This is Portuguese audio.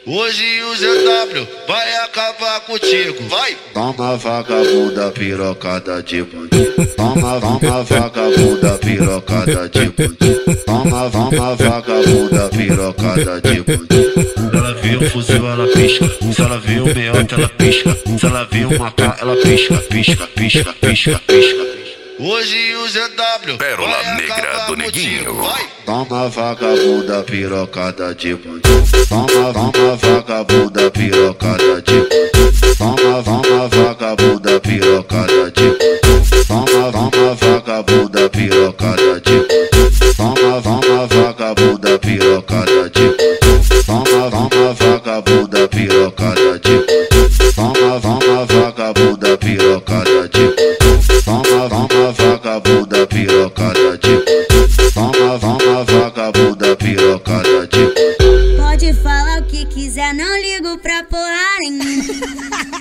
Hoje o ZW vai acabar contigo, vai! Toma vagabunda pirocada de bandido. Toma vagabunda pirocada de bandido. Toma vagabunda pirocada de bandido. Ela vê um fuzil, ela pisca. Se ela vê um meiota, ela pisca. Se ela vê um macar, ela pisca, pisca, pisca, pisca, pisca. Hoje o ZW Pérola vai Negra acabar do contigo, Neguinho. vai! Toma vagabunda pirocada de bandido. Toma vagabunda pirocada de bandido. Toma vagabunda pirocada de bandido. Toma vagabunda pirocada de bandido. Toma vagabunda pirocada de bandido. Toma vagabunda pirocada de bandido. Toma vagabunda pirocada de bandido. Toma vagabunda pirocada de bandido. Toma vagabunda pirocada de bandido. Pode falar o que quiser, não ligo pra porra nenhuma.